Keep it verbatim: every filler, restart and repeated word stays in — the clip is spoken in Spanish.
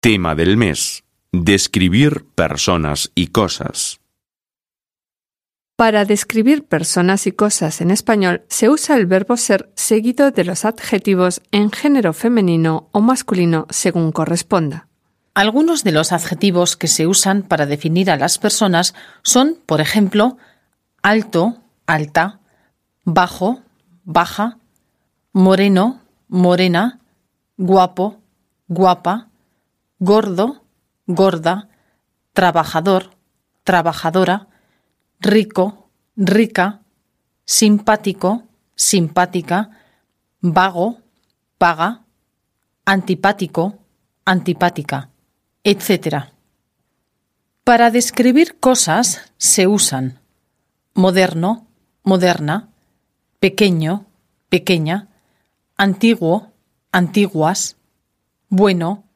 Tema del mes: describir personas y cosas. Para describir personas y cosas en español se usa el verbo ser seguido de los adjetivos en género femenino o masculino según corresponda. Algunos de los adjetivos que se usan para definir a las personas son, por ejemplo, alto, alta, bajo, baja, moreno, morena, guapo, guapa, gordo, gorda, trabajador, trabajadora, rico, rica, simpático, simpática, vago, vaga, antipático, antipática, etcétera. Para describir cosas se usan moderno, moderna, pequeño, pequeña, antiguo, antiguas, bueno,